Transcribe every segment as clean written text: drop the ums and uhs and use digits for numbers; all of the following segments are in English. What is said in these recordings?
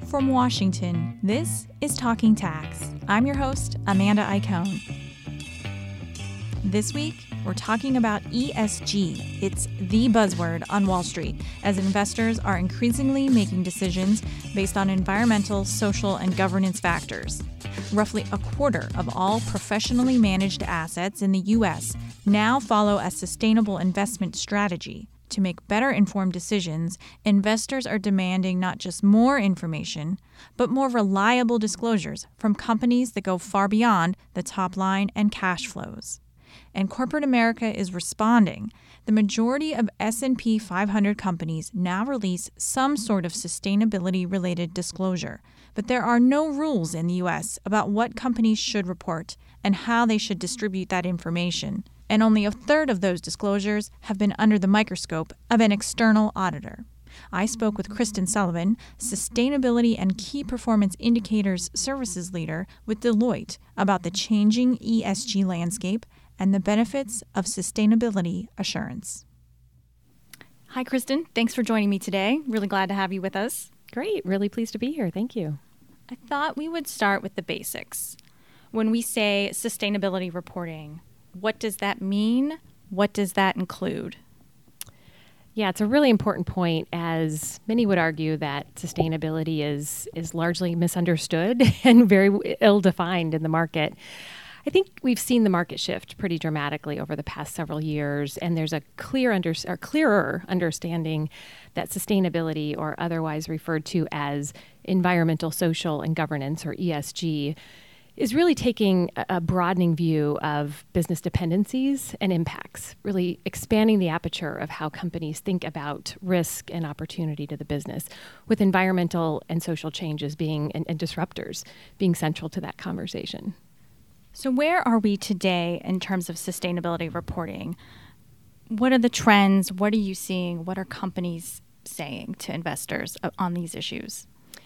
From Washington, this is Talking Tax. I'm your host, Amanda Icone. This week, we're talking about ESG. It's the buzzword on Wall Street as investors are increasingly making decisions based on environmental, social, and governance factors. Roughly a quarter of all professionally managed assets in the U.S. now follow a sustainable investment strategy. To make better informed decisions, investors are demanding not just more information, but more reliable disclosures from companies that go far beyond the top line and cash flows. And corporate America is responding. The majority of S&P 500 companies now release some sort of sustainability-related disclosure, but there are no rules in the U.S. about what companies should report and how they should distribute that information. And only a third of those disclosures have been under the microscope of an external auditor. I spoke with Kristen Sullivan, Sustainability and Key Performance Indicators Services Leader with Deloitte, about the changing ESG landscape and the benefits of sustainability assurance. Hi, Kristen. Thanks for joining me today. Really glad to have you with us. Great. Really pleased to be here. Thank you. I thought we would start with the basics. When we say sustainability reporting, what does that mean? What does that include? Yeah, it's a really important point, as many would argue that sustainability is largely misunderstood and very ill-defined in the market. I think we've seen the market shift pretty dramatically over the past several years, and there's a clearer understanding that sustainability, or otherwise referred to as environmental, social, and governance, or ESG, is really taking a broadening view of business dependencies and impacts, really expanding the aperture of how companies think about risk and opportunity to the business, with environmental and social changes being and disruptors being central to that conversation. So where are we today in terms of sustainability reporting? What are the trends? What are you seeing? What are companies saying to investors on these issues?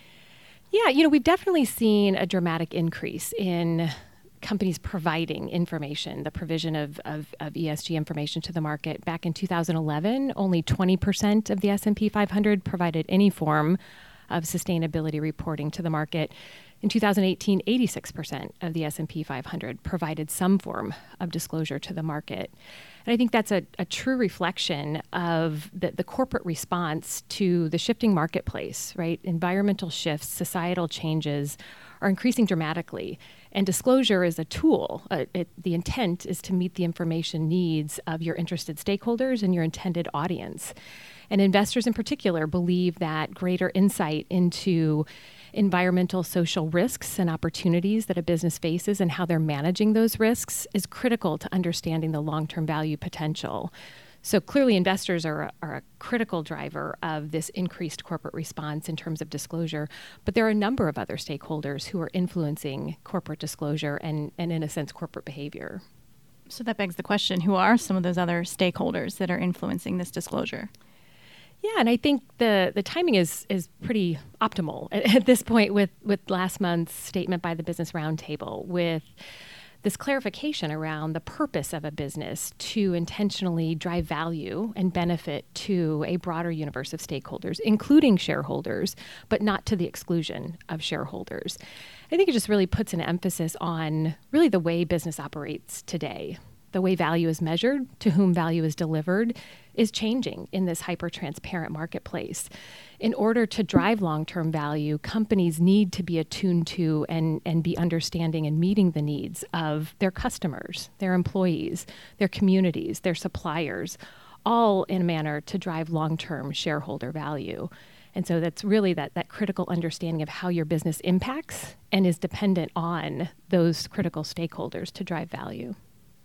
Yeah, we've definitely seen a dramatic increase in companies providing information, the provision of ESG information to the market. Back in 2011, only 20% of the S&P 500 provided any form of sustainability reporting to the market. In 2018, 86% of the S&P 500 provided some form of disclosure to the market. And I think that's a true reflection of the corporate response to the shifting marketplace, right? Environmental shifts, societal changes are increasing dramatically. And disclosure is a tool. The intent is to meet the information needs of your interested stakeholders and your intended audience. And investors in particular believe that greater insight into environmental, social risks and opportunities that a business faces and how they're managing those risks is critical to understanding the long-term value potential. So clearly investors are a critical driver of this increased corporate response in terms of disclosure, but there are a number of other stakeholders who are influencing corporate disclosure and in a sense, corporate behavior. So that begs the question, who are some of those other stakeholders that are influencing this disclosure? Yeah, and I think the timing is pretty optimal at this point with last month's statement by the Business Roundtable, with this clarification around the purpose of a business to intentionally drive value and benefit to a broader universe of stakeholders, including shareholders, but not to the exclusion of shareholders. I think it just really puts an emphasis on really the way business operates today. The way value is measured, to whom value is delivered, is changing in this hyper-transparent marketplace. In order to drive long-term value, companies need to be attuned to and be understanding and meeting the needs of their customers, their employees, their communities, their suppliers, all in a manner to drive long-term shareholder value. And so that's really that critical understanding of how your business impacts and is dependent on those critical stakeholders to drive value.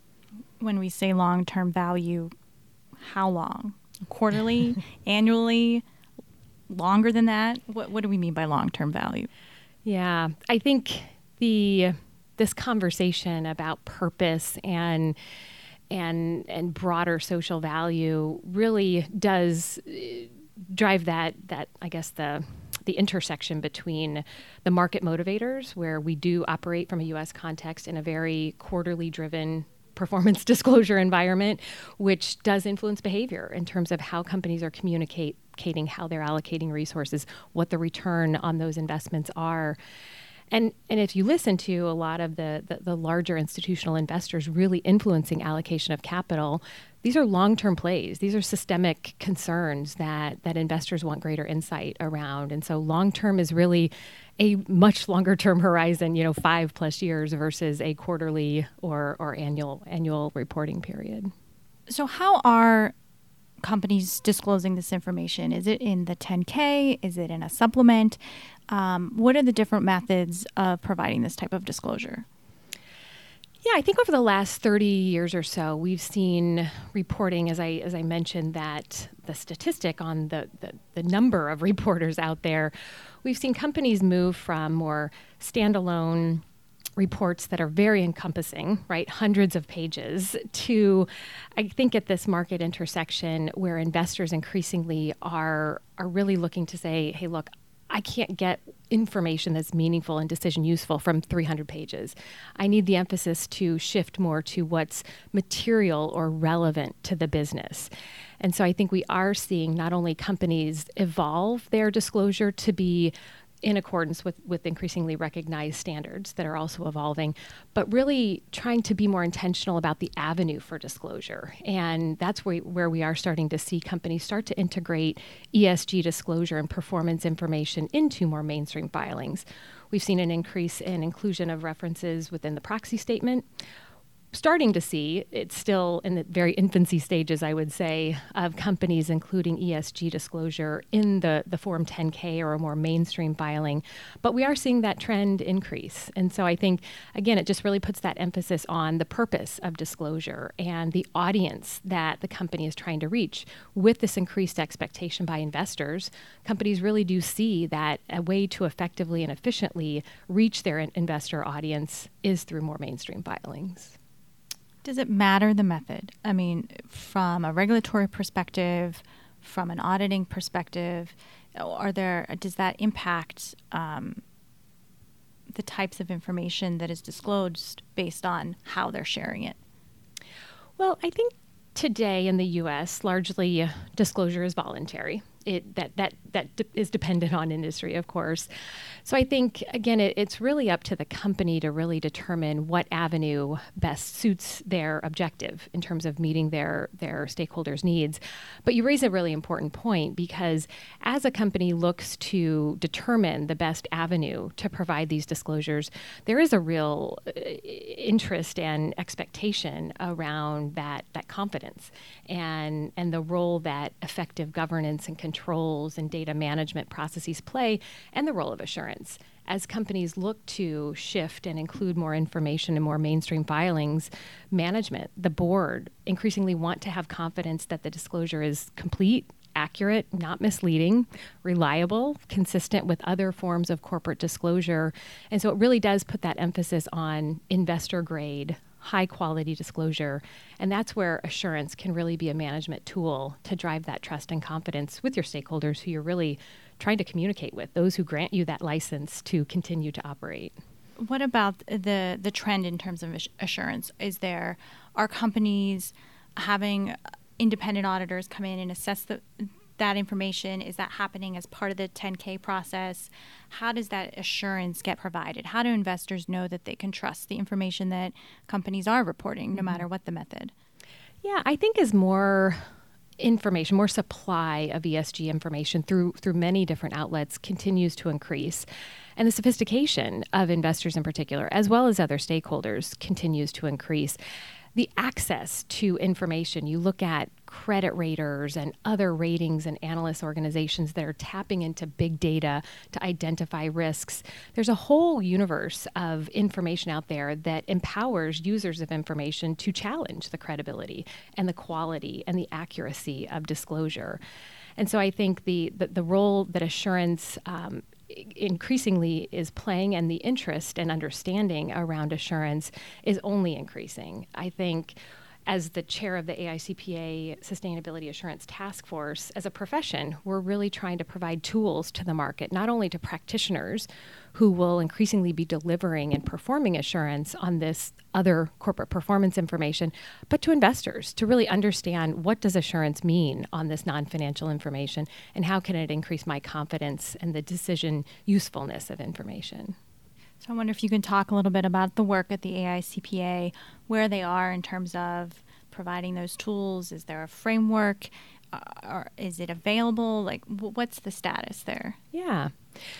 When we say long-term value, how long? Quarterly, annually, longer than that? What do we mean by long-term value? Yeah, I think this conversation about purpose and broader social value really does drive that I guess the intersection between the market motivators, where we do operate from a U.S. context in a very quarterly driven performance disclosure environment, which does influence behavior in terms of how companies are communicating how they're allocating resources, what the return on those investments are. And if you listen to a lot of the larger institutional investors really influencing allocation of capital, these are long-term plays. These are systemic concerns that investors want greater insight around. And so long-term is really a much longer-term horizon, 5+ years versus a quarterly or annual reporting period. So how are companies disclosing this information? Is it in the 10K? Is it in a supplement? What are the different methods of providing this type of disclosure? Yeah, I think over the last 30 years or so, we've seen reporting, as I mentioned, that the statistic on the number of reporters out there, we've seen companies move from more standalone reports that are very encompassing, right, hundreds of pages, to, I think, at this market intersection where investors increasingly are really looking to say, hey, look, I can't get information that's meaningful and decision useful from 300 pages. I need the emphasis to shift more to what's material or relevant to the business. And so I think we are seeing not only companies evolve their disclosure to be in accordance with increasingly recognized standards that are also evolving, but really trying to be more intentional about the avenue for disclosure. And that's where we are starting to see companies start to integrate ESG disclosure and performance information into more mainstream filings. We've seen an increase in inclusion of references within the proxy statement. Starting to see, it's still in the very infancy stages, I would say, of companies including ESG disclosure in the Form 10K or a more mainstream filing. But we are seeing that trend increase. And so I think, again, it just really puts that emphasis on the purpose of disclosure and the audience that the company is trying to reach. With this increased expectation by investors, companies really do see that a way to effectively and efficiently reach their investor audience is through more mainstream filings. Does it matter the method? I mean, from a regulatory perspective, from an auditing perspective, does that impact the types of information that is disclosed based on how they're sharing it? Well, I think today in the U.S., largely disclosure is voluntary. That is dependent on industry, of course. So I think, again, it's really up to the company to really determine what avenue best suits their objective in terms of meeting their stakeholders' needs. But you raise a really important point, because as a company looks to determine the best avenue to provide these disclosures, there is a real interest and expectation around that confidence and the role that effective governance and controls and data management processes play, and the role of assurance. As companies look to shift and include more information in more mainstream filings, management, the board, increasingly want to have confidence that the disclosure is complete, accurate, not misleading, reliable, consistent with other forms of corporate disclosure. And so it really does put that emphasis on investor grade, high quality disclosure. And that's where assurance can really be a management tool to drive that trust and confidence with your stakeholders who you're really trying to communicate with, those who grant you that license to continue to operate. What about the trend in terms of assurance? Are companies having independent auditors come in and assess that information? Is that happening as part of the 10K process? How does that assurance get provided? How do investors know that they can trust the information that companies are reporting, no matter what the method? Yeah, I think as more information, more supply of ESG information through many different outlets continues to increase, and the sophistication of investors in particular, as well as other stakeholders, continues to increase. The access to information, you look at credit raters and other ratings and analyst organizations that are tapping into big data to identify risks. There's a whole universe of information out there that empowers users of information to challenge the credibility and the quality and the accuracy of disclosure. And so I think the role that assurance increasingly is playing, and the interest and understanding around assurance is only increasing. I think as the chair of the AICPA Sustainability Assurance Task Force, as a profession, we're really trying to provide tools to the market, not only to practitioners who will increasingly be delivering and performing assurance on this other corporate performance information, but to investors to really understand what does assurance mean on this non-financial information and how can it increase my confidence and the decision usefulness of information. So I wonder if you can talk a little bit about the work at the AICPA, where they are in terms of providing those tools. Is there a framework? Or is it available? Like, what's the status there? Yeah.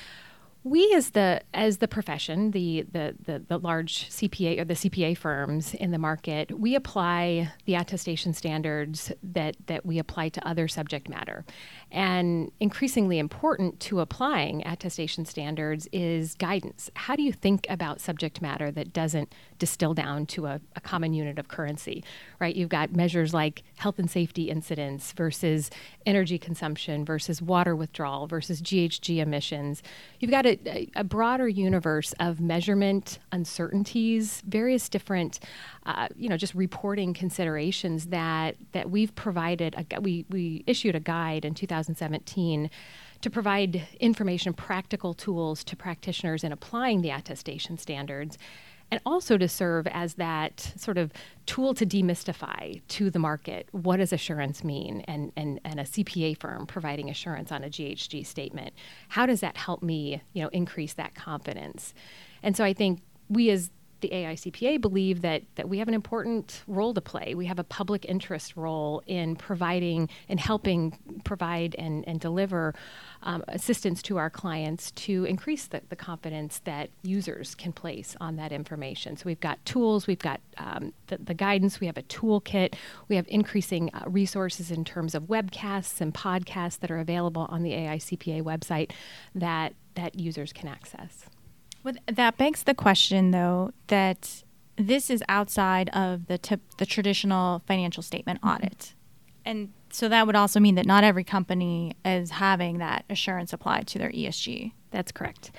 We, as the profession, the large CPA or the CPA firms in the market, we apply the attestation standards that we apply to other subject matter. And increasingly important to applying attestation standards is guidance. How do you think about subject matter that doesn't distill down to a common unit of currency, right? You've got measures like health and safety incidents versus energy consumption versus water withdrawal versus GHG emissions. You've got a broader universe of measurement uncertainties, various different, just reporting considerations that we've provided. We issued a guide in 2017 to provide information, practical tools to practitioners in applying the attestation standards, and also to serve as that sort of tool to demystify to the market what does assurance mean, and a CPA firm providing assurance on a GHG statement. How does that help me, increase that confidence? And so I think we as the AICPA believe that we have an important role to play. We have a public interest role in providing and helping provide and deliver assistance to our clients to increase the confidence that users can place on that information. So we've got tools, we've got the guidance, we have a toolkit, we have increasing resources in terms of webcasts and podcasts that are available on the AICPA website that users can access. Well, that begs the question, though, that this is outside of the traditional financial statement audit. And so that would also mean that not every company is having that assurance applied to their ESG. That's correct.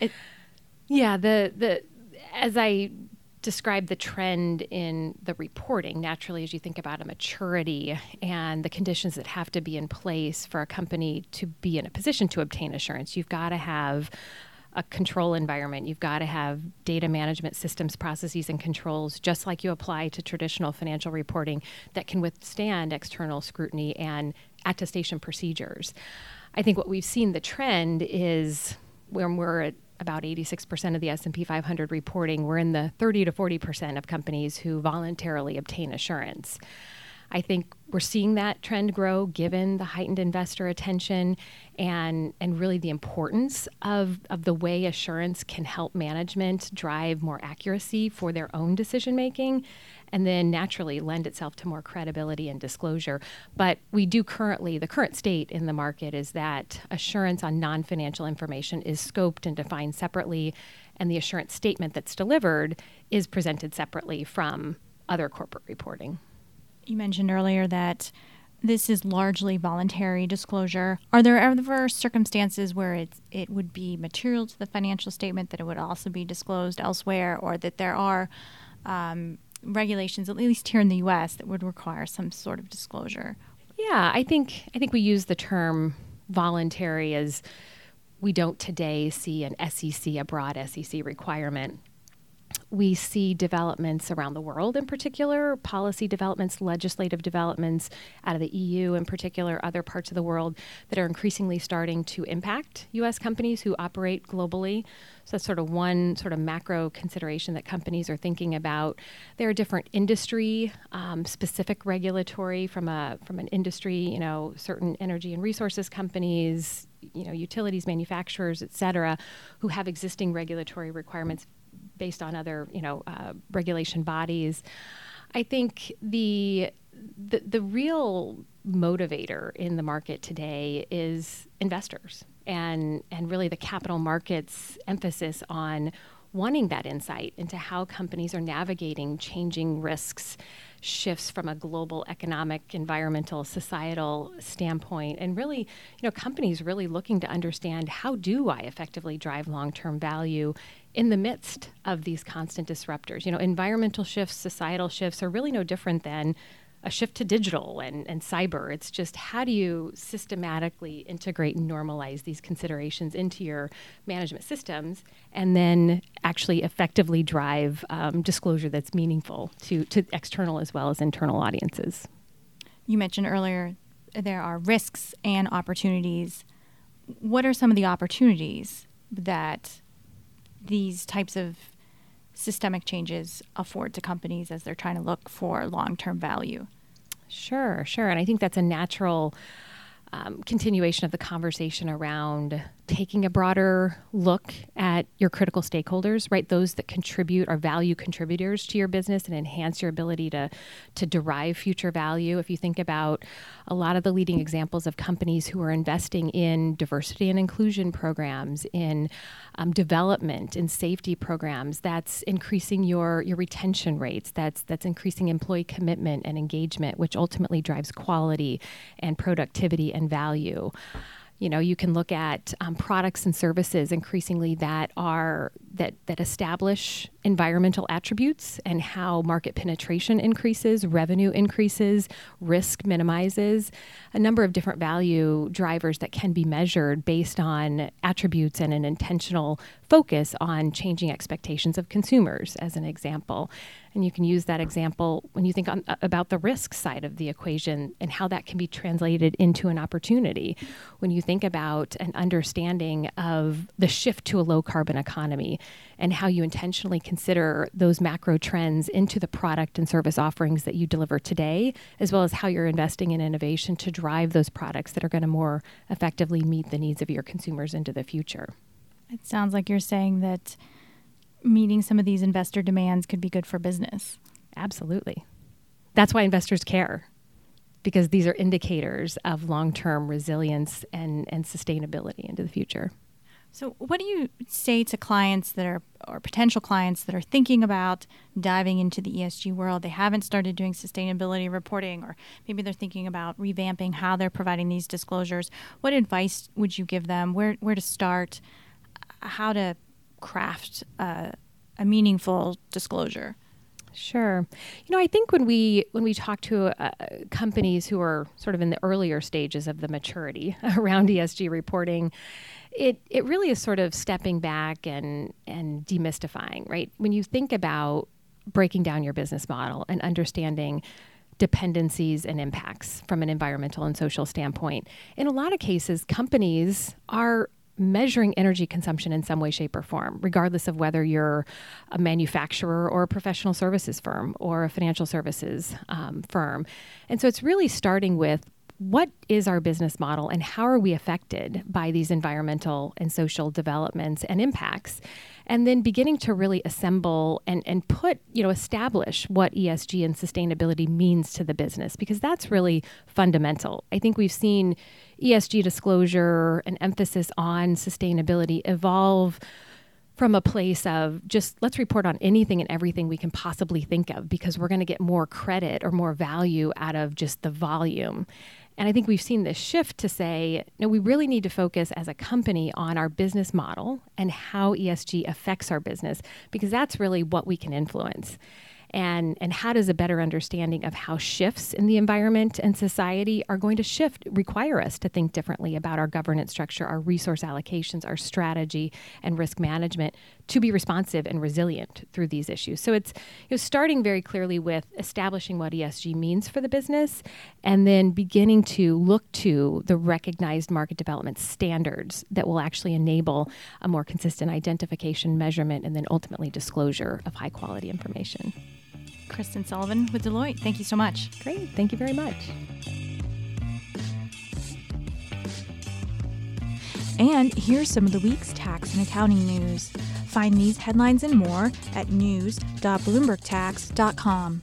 As I described the trend in the reporting, naturally, as you think about a maturity and the conditions that have to be in place for a company to be in a position to obtain assurance, you've got to have a control environment. You've got to have data management systems, processes, and controls, just like you apply to traditional financial reporting, that can withstand external scrutiny and attestation procedures. I think what we've seen the trend is when we're at about 86% of the S&P 500 reporting, we're in the 30 to 40% of companies who voluntarily obtain assurance. I think we're seeing that trend grow given the heightened investor attention and really the importance of the way assurance can help management drive more accuracy for their own decision making, and then naturally lend itself to more credibility and disclosure. But we do the current state in the market is that assurance on non-financial information is scoped and defined separately, and the assurance statement that's delivered is presented separately from other corporate reporting. You mentioned earlier that this is largely voluntary disclosure. Are there ever circumstances where it would be material to the financial statement that it would also be disclosed elsewhere, or that there are regulations, at least here in the U.S., that would require some sort of disclosure? Yeah, I think we use the term voluntary as we don't today see an SEC, a broad SEC requirement. We see developments around the world, in particular, policy developments, legislative developments out of the EU, in particular, other parts of the world that are increasingly starting to impact U.S. companies who operate globally. So that's sort of one sort of macro consideration that companies are thinking about. There are different industry specific regulatory from an industry, certain energy and resources companies, utilities manufacturers, et cetera, who have existing regulatory requirements based on other, regulation bodies. I think the real motivator in the market today is investors and really the capital markets emphasis on wanting that insight into how companies are navigating changing risks, shifts from a global economic, environmental, societal standpoint, and really, companies really looking to understand, how do I effectively drive long-term value in the midst of these constant disruptors? Environmental shifts, societal shifts are really no different than a shift to digital and cyber. It's just how do you systematically integrate and normalize these considerations into your management systems and then actually effectively drive disclosure that's meaningful to external as well as internal audiences. You mentioned earlier there are risks and opportunities. What are some of the opportunities that these types of systemic changes afford to companies as they're trying to look for long-term value? Sure. And I think that's a natural continuation of the conversation around taking a broader look at your critical stakeholders, right? Those that contribute are value contributors to your business and enhance your ability to derive future value. If you think about a lot of the leading examples of companies who are investing in diversity and inclusion programs, in development, in safety programs, that's increasing your retention rates. That's increasing employee commitment and engagement, which ultimately drives quality and productivity and value. You can look at products and services increasingly that establish environmental attributes and how market penetration increases, revenue increases, risk minimizes, a number of different value drivers that can be measured based on attributes and an intentional focus on changing expectations of consumers, as an example. And you can use that example when you think about the risk side of the equation and how that can be translated into an opportunity. When you think about an understanding of the shift to a low carbon economy and how you intentionally consider those macro trends into the product and service offerings that you deliver today, as well as how you're investing in innovation to drive those products that are going to more effectively meet the needs of your consumers into the future. It sounds like you're saying that meeting some of these investor demands could be good for business. Absolutely. That's why investors care, because these are indicators of long-term resilience and sustainability into the future. So what do you say to clients or potential clients that are thinking about diving into the ESG world? They haven't started doing sustainability reporting, or maybe they're thinking about revamping how they're providing these disclosures. What advice would you give them? Where to start? How to craft a meaningful disclosure? Sure. I think when we talk to companies who are sort of in the earlier stages of the maturity around ESG reporting, it really is sort of stepping back and demystifying, right? When you think about breaking down your business model and understanding dependencies and impacts from an environmental and social standpoint, in a lot of cases, companies are measuring energy consumption in some way, shape, or form, regardless of whether you're a manufacturer or a professional services firm or a financial services firm. And so it's really starting with what is our business model and how are we affected by these environmental and social developments and impacts, and then beginning to really assemble and establish what ESG and sustainability means to the business, because that's really fundamental. I think we've seen ESG disclosure and emphasis on sustainability evolve from a place of just let's report on anything and everything we can possibly think of because we're going to get more credit or more value out of just the volume. And I think we've seen this shift to say, no, we really need to focus as a company on our business model and how ESG affects our business, because that's really what we can influence. And how does a better understanding of how shifts in the environment and society are going to require us to think differently about our governance structure, our resource allocations, our strategy, and risk management to be responsive and resilient through these issues. So it's starting very clearly with establishing what ESG means for the business, and then beginning to look to the recognized market development standards that will actually enable a more consistent identification, measurement, and then ultimately disclosure of high quality information. Kristen Sullivan with Deloitte. Thank you so much. Great. Thank you very much. And here's some of the week's tax and accounting news. Find these headlines and more at news.bloombergtax.com.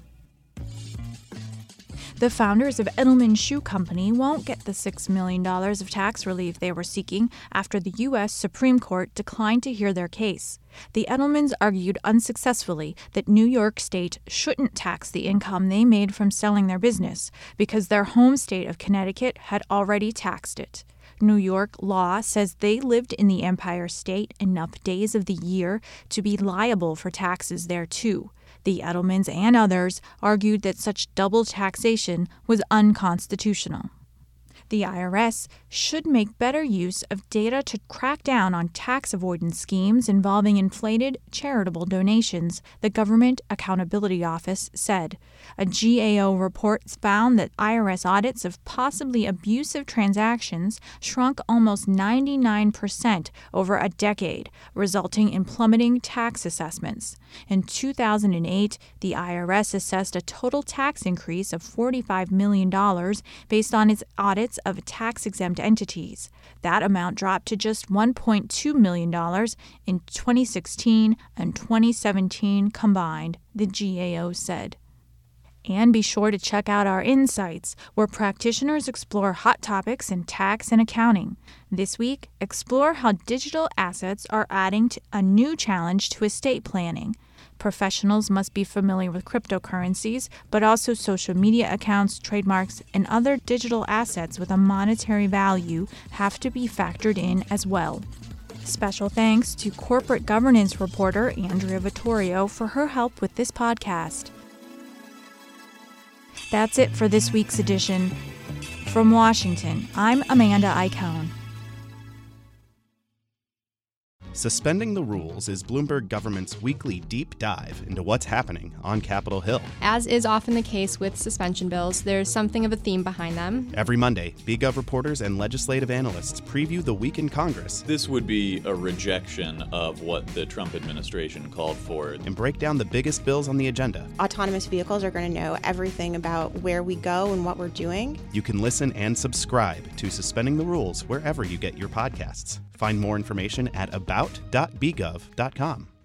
The founders of Edelman Shoe Company won't get the $6 million of tax relief they were seeking after the U.S. Supreme Court declined to hear their case. The Edelmans argued unsuccessfully that New York State shouldn't tax the income they made from selling their business because their home state of Connecticut had already taxed it. New York law says they lived in the Empire State enough days of the year to be liable for taxes there, too. The Edelmans and others argued that such double taxation was unconstitutional. The IRS should make better use of data to crack down on tax avoidance schemes involving inflated charitable donations, the Government Accountability Office said. A GAO report found that IRS audits of possibly abusive transactions shrunk almost 99% over a decade, resulting in plummeting tax assessments. In 2008, the IRS assessed a total tax increase of $45 million based on its audits of tax-exempt entities. That amount dropped to just $1.2 million in 2016 and 2017 combined, the GAO said. And be sure to check out our Insights, where practitioners explore hot topics in tax and accounting. This week, explore how digital assets are adding a new challenge to estate planning. Professionals must be familiar with cryptocurrencies, but also social media accounts, trademarks, and other digital assets with a monetary value have to be factored in as well. Special thanks to corporate governance reporter Andrea Vittorio for her help with this podcast. That's it for this week's edition. From Washington, I'm Amanda Icahn. Suspending the Rules is Bloomberg Government's weekly deep dive into what's happening on Capitol Hill. As is often the case with suspension bills, there's something of a theme behind them. Every Monday, BGov reporters and legislative analysts preview the week in Congress. This would be a rejection of what the Trump administration called for. And break down the biggest bills on the agenda. Autonomous vehicles are going to know everything about where we go and what we're doing. You can listen and subscribe to Suspending the Rules wherever you get your podcasts. Find more information at about.bgov.com.